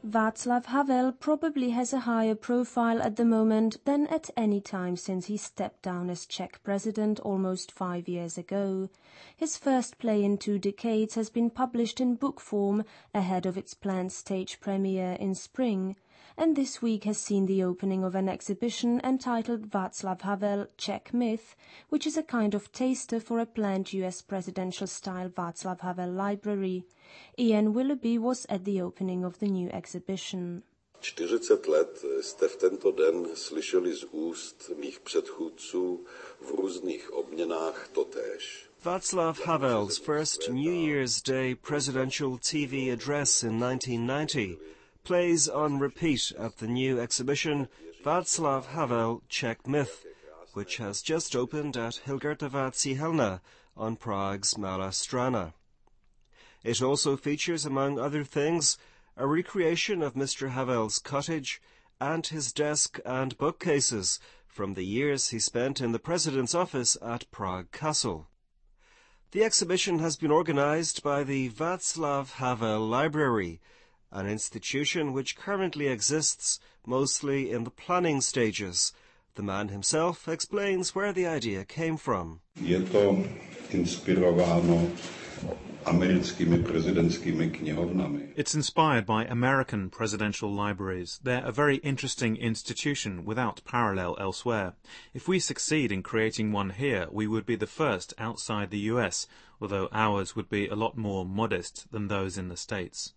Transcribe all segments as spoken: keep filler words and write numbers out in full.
Václav Havel probably has a higher profile at the moment than at any time since he stepped down as Czech president almost five years ago. His first play in two decades has been published in book form ahead of its planned stage premiere in spring, and this week has seen the opening of an exhibition entitled Václav Havel, Czech Myth, which is a kind of taster for a planned U S presidential-style Václav Havel library. Ian Willoughby was at the opening of the new exhibition. čtyřicet let jste v tento den slyšeli z úst mých předchůdců v různých obměnách totéž. Václav Havel's first New Year's Day presidential T V address in nineteen ninety plays on repeat at the new exhibition Václav Havel, Czech Myth, which has just opened at Hilgertova Cihelna on Prague's Malá Strana. It also features, among other things, a recreation of Mister Havel's cottage and his desk and bookcases from the years he spent in the president's office at Prague Castle. The exhibition has been organized by the Václav Havel Library, an institution which currently exists mostly in the planning stages. The man himself explains where the idea came from. Je to inspirováno americkými prezidentskými knihovnami. It's inspired by American presidential libraries. They're a very interesting institution without parallel elsewhere. If we succeed in creating one here, we would be the first outside the U S, although ours would be a lot more modest than those in the States.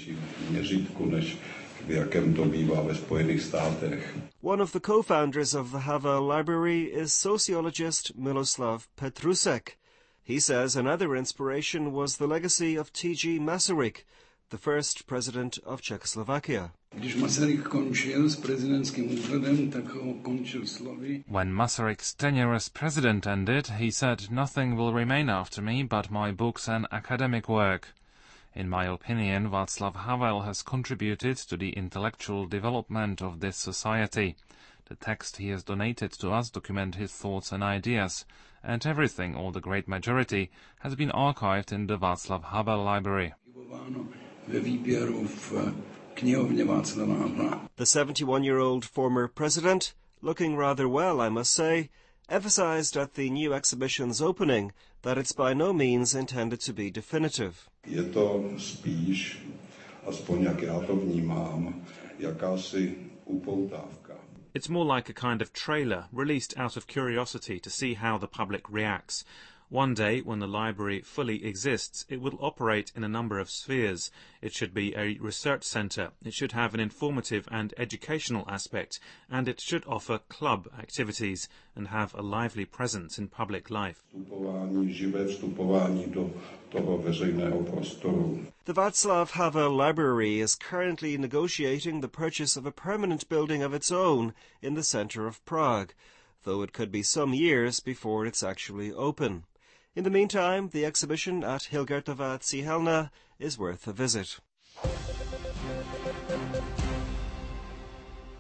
One of the co-founders of the Havel Library is sociologist Miloslav Petrusek. He says another inspiration was the legacy of T G Masaryk, the first president of Czechoslovakia. When Masaryk's tenure as president ended, he said, "Nothing will remain after me but my books and academic work." In my opinion, Václav Havel has contributed to the intellectual development of this society. The text he has donated to us document his thoughts and ideas, and everything, or the great majority, has been archived in the Václav Havel Library. The seventy-one-year-old former president, looking rather well, I must say, emphasized at the new exhibition's opening that it's by no means intended to be definitive. Je to spíš, aspoň jak já to vnímám, jakási upoutávka. It's more like a kind of trailer, released out of curiosity to see how the public reacts. One day, when the library fully exists, it will operate in a number of spheres. It should be a research centre, it should have an informative and educational aspect, and it should offer club activities and have a lively presence in public life. The Václav Havel Library is currently negotiating the purchase of a permanent building of its own in the centre of Prague, though it could be some years before it's actually open. In the meantime, the exhibition at Hilgertova Cihelna is worth a visit.